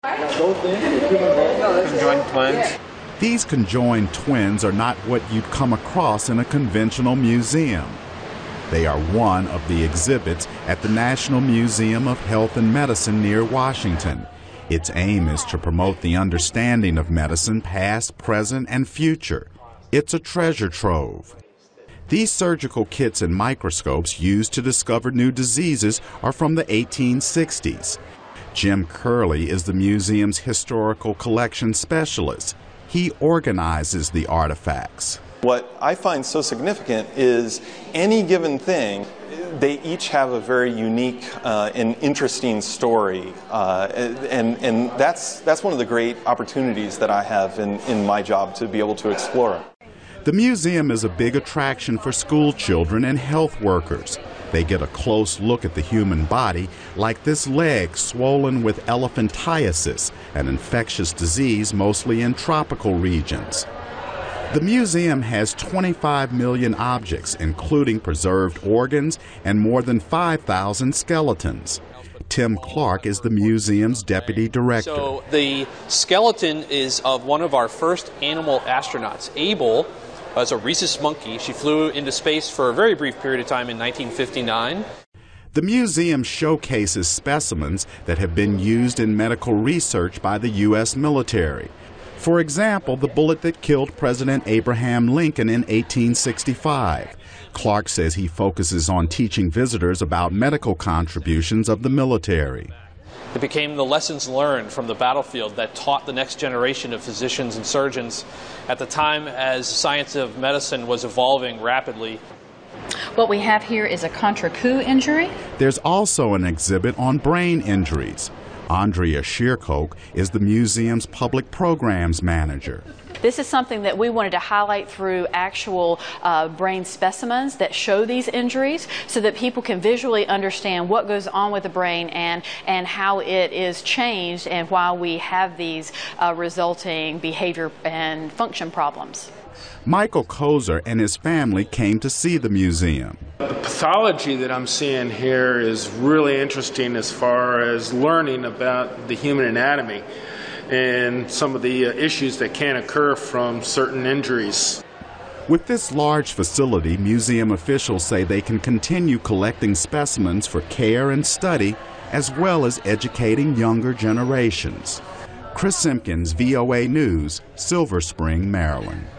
Conjoined twins. These conjoined twins are not what you'd come across in a conventional museum. They are one of the exhibits at the National Museum of Health and Medicine near Washington. Its aim is to promote the understanding of medicine past, present, and future. It's a treasure trove. These surgical kits and microscopes used to discover new diseases are from the 1860s. Jim Curley is the museum's historical collection specialist. He organizes the artifacts. What I find so significant is any given thing, they each have a very unique and interesting story, and that's one of the great opportunities that I have in my job to be able to explore. The museum is a big attraction for school children and health workers. They get a close look at the human body, like this leg swollen with elephantiasis, an infectious disease mostly in tropical regions. The museum has 25 million objects, including preserved organs and more than 5,000 skeletons. Tim Clark is the museum's deputy director. So the skeleton is of one of our first animal astronauts, Able. As a rhesus monkey. She flew into space for a very brief period of time in 1959. The museum showcases specimens that have been used in medical research by the U.S. military. For example, the bullet that killed President Abraham Lincoln in 1865. Clark says he focuses on teaching visitors about medical contributions of the military. It became the lessons learned from the battlefield that taught the next generation of physicians and surgeons at the time as science of medicine was evolving rapidly. What we have here is a contre-coup injury. There's also an exhibit on brain injuries. Andrea Shearcoke is the museum's public programs manager. This is something that we wanted to highlight through actual brain specimens that show these injuries so that people can visually understand what goes on with the brain and how it is changed and why we have these resulting behavior and function problems. Michael Kozer and his family came to see the museum. The pathology that I'm seeing here is really interesting as far as learning about the human anatomy and some of the issues that can occur from certain injuries. With this large facility, museum officials say they can continue collecting specimens for care and study, as well as educating younger generations. Chris Simpkins, VOA News, Silver Spring, Maryland.